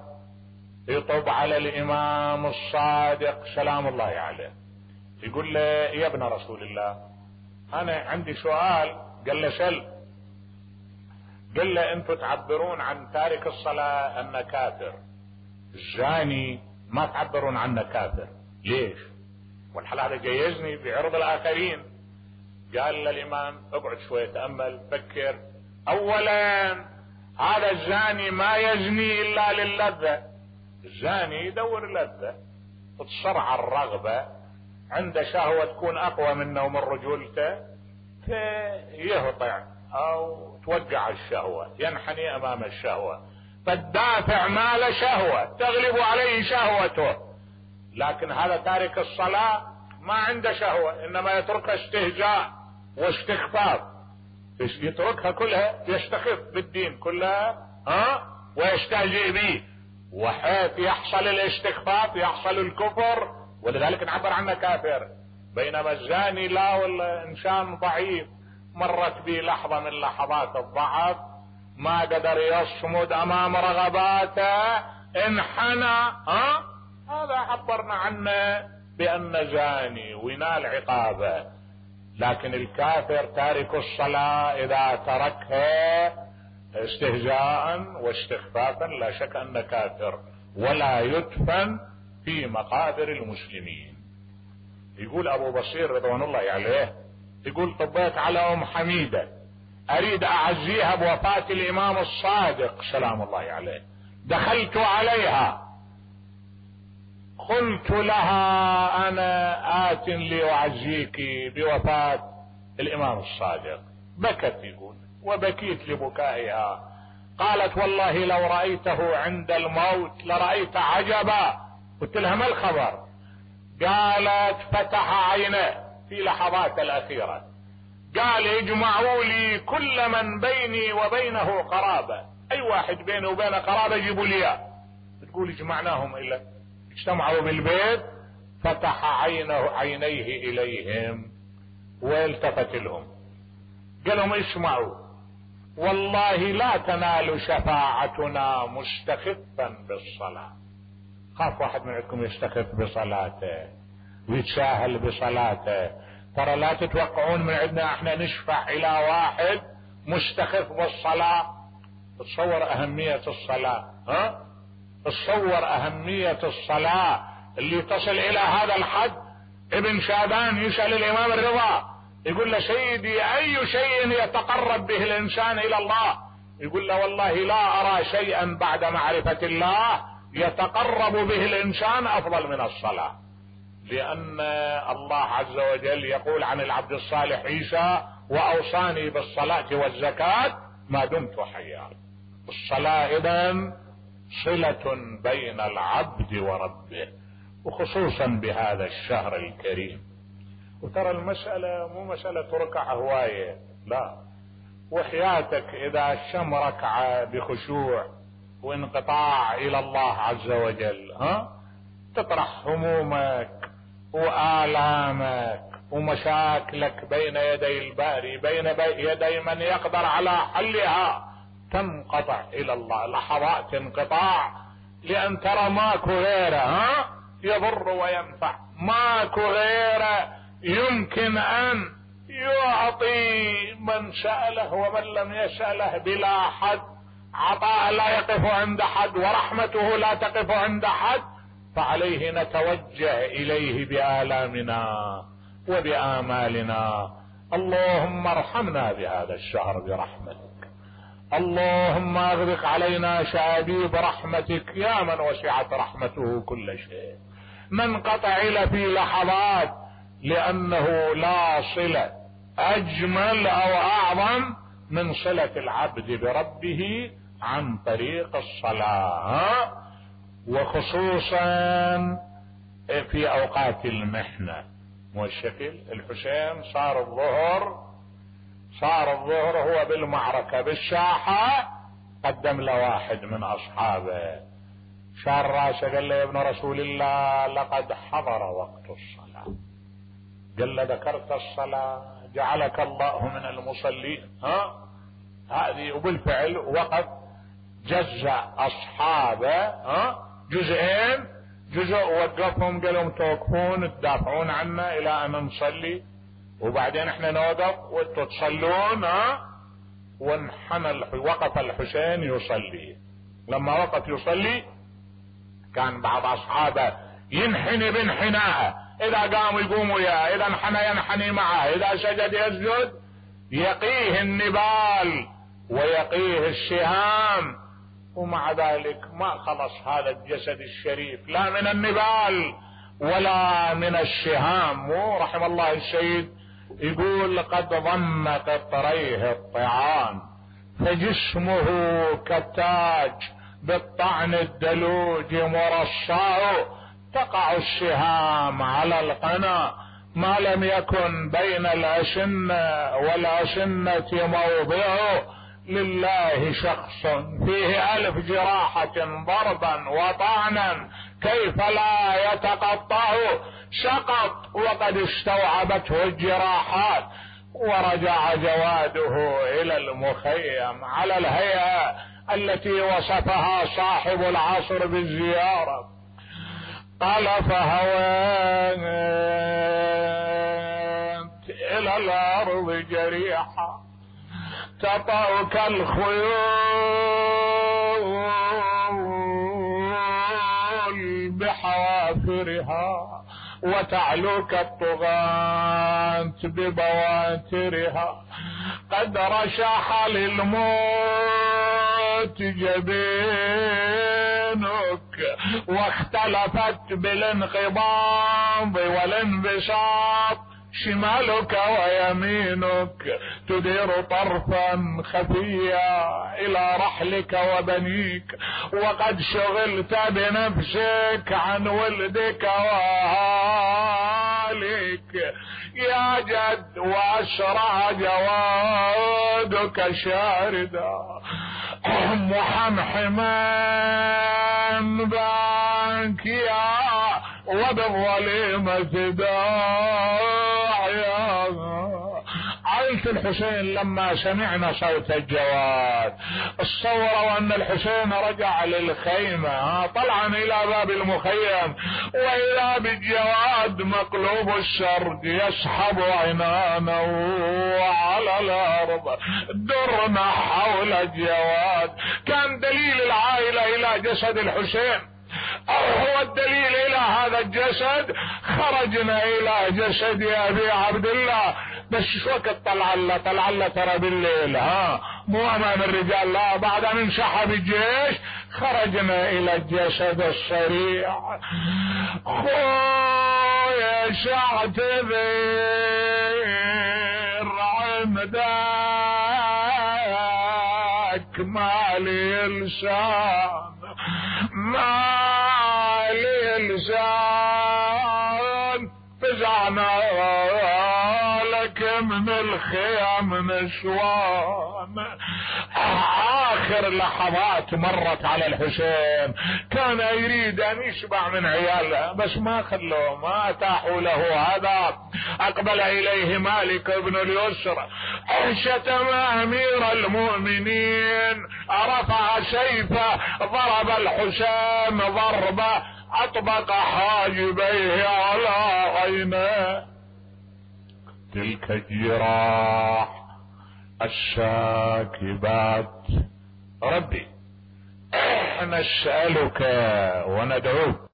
يطب على الامام الصادق سلام الله عليه، يقول له يا ابن رسول الله انا عندي سؤال. قال له سل. قال له انتم تعبرون عن تارك الصلاة انه كافر، الزاني ما تعبرون عنه كافر، ليش؟ والحال هذا جيزني بعرض الاخرين. قال للامام اقعد شوية تأمل فكر. اولا هذا الزاني ما يزني الا للذة، الزاني يدور لذة، تصرع الرغبة، عنده شهوة تكون اقوى منه ومن رجولته فيهطع او توقع الشهوة، ينحني امام الشهوة، فالدافع ما له شهوة تغلب عليه شهوته. لكن هذا تارك الصلاة ما عنده شهوة، انما يتركها استهزاء واستخفاف، يتركها كلها يستخف بالدين كلها ها ويستهزئ به، وحيث يحصل الاستخفاف يحصل الكفر، ولذلك نعبر عنه كافر. بينما الزاني لا، ولا انسان ضعيف مرت به لحظة من لحظات الضعف ما قدر يصمد امام رغباته انحنى ها، هذا عبرنا عنه بان زاني وينال عقابه. لكن الكافر تارك الصلاة إذا تركها استهزاء واستخفافا لا شك أن كافر، ولا يدفن في مقابر المسلمين. يقول أبو بصير رضوان الله عليه، يقول طبيت على أم حميدة أريد أعزيها بوفاة الإمام الصادق سلام الله عليه، دخلت عليها قلت لها أنا آت لأعزيك بوفاة الإمام الصادق، بكت يقول وبكيت لبكائها، قالت والله لو رأيته عند الموت لرأيت عجبا. قلت لها ما الخبر؟ قالت فتح عينه في لحظات الأخيرة، قال اجمعوا لي كل من بيني وبينه قرابة، أي واحد بيني وبينه قرابة جيبوا لي. بتقول اجمعناهم إلا اجتمعوا بالبيت، فتح عينه عينيه إليهم والتفت لهم قال لهم اسمعوا والله لا تنال شفاعتنا مستخفا بالصلاة. خاف واحد من عندكم يستخف بصلاته ويتساهل بصلاته، ترى لا تتوقعون من عندنا احنا نشفع الى واحد مستخف بالصلاة. تصور اهمية الصلاة، ها تصور اهمية الصلاة اللي تصل الى هذا الحد. ابن شعبان يسأل الامام الرضا يقول له سيدي اي شيء يتقرب به الانسان الى الله؟ يقول له والله لا ارى شيئا بعد معرفة الله يتقرب به الانسان افضل من الصلاة، لان الله عز وجل يقول عن العبد الصالح عيسى واوصاني بالصلاة والزكاة ما دمت حيا. الصلاة اذن صلة بين العبد وربه، وخصوصا بهذا الشهر الكريم. وترى المسألة مو مسألة ركعة هواية، لا، وحياتك اذا شم ركعة بخشوع وانقطاع الى الله عز وجل، ها تطرح همومك وآلامك ومشاكلك بين يدي الباري، بين يدي من يقدر على حلها، تنقطع الى الله لحظات انقطاع، لان ترى ماكو غيره ها يضر وينفع، ماكو غيره يمكن ان يعطي من سأله ومن لم يسأله بلا حد، عطاء لا يقف عند حد ورحمته لا تقف عند حد، فعليه نتوجه اليه بآلامنا وبآمالنا. اللهم ارحمنا بهذا الشهر برحمتك، اللهم اغرق علينا شعابيب رحمتك يا من وسعت رحمته كل شيء. ننقطع الى في لحظات، لانه لا صلة اجمل او اعظم من صلة العبد بربه عن طريق الصلاة، وخصوصا في اوقات المحنة. مو الشكل الحسين صار الظهر صار الظهر هو بالمعركة بالساحة، قدم له واحد من اصحابه شار راسه قال له يا ابن رسول الله لقد حضر وقت الصلاة. قال له ذكرت الصلاة جعلك الله من المصلين، ها هذه. وبالفعل وقف جزء اصحابه ها جزئين، جزء وقفهم قال لهم توقفون تدافعون عنا الى ان نصلي، وبعدين احنا نوقف وانتوا تصلون، ها وانحنى. وقف الحسين يصلي، لما وقف يصلي كان بعض اصحابه ينحني بانحناءه، اذا قام يقوم وياه، اذا انحنى ينحني معه، اذا سجد يسجد، يقيه النبال ويقيه السهام، ومع ذلك ما خلص هذا الجسد الشريف لا من النبال ولا من السهام. ورحم الله السيد يقول قد ضم قطريه الطعام فجسمه كالتاج بالطعن الدلوج مرصع، تقع السهام على القنا ما لم يكن بين الأسنة والأسنة موضعه. لله شخص فيه ألف جراحة ضربا وطعنا كيف لا يتقطع، سقط وقد استوعبته الجراحات، ورجع جواده إلى المخيم على الهيئة التي وصفها صاحب العصر بالزيارة. قال فهويت إلى الأرض جريحا تطأك الخيول بحوافرها وتعلوك الطغاة ببواترها. قد رشح للموت جبينك واختلفت بالانقباض والانبساط شمالك ويمينك، تدير طرفا خفيا إلى رحلك وبنيك، وقد شغلت بنفسك عن ولدك وأهاليك يا جد، وأسرع جوادك شاردا محمحما باكيا وبالظليمة داعيا. عائلة الحسين لما سمعنا صوت الجواد الصورة وأن الحسين رجع للخيمة طلعا إلى باب المخيم، وإذا بالجواد مقلوب السرج يسحب عنانه على الأرض. درنا حول الجواد، كان دليل العائلة إلى جسد الحسين أو هو الدليل إلى هذا الجسد. خرجنا إلى جسد أبي عبد الله، بس شو وقت طلع الله طلع الله ترى بالليل، ها مو أمام الرجال، لا بعد أن انسحب الجيش خرجنا إلى الجسد الصريع. خويا شعتذر عمدك مالي لسان مالي لسان، فزعنا لك من الخيام نسوان. آخر لحظات مرت على الحسين، كان يريد أن يشبع من عياله بس ما خلوه، ما أتاحوا له هذا. أقبل إليه مالك بن اليسر، شتم أمير المؤمنين، رفع سيفه ضرب الحسين ضربة أطبق حاجبيه على عينه. تلك الجراح الساكبات. ربي نسألك وندعوك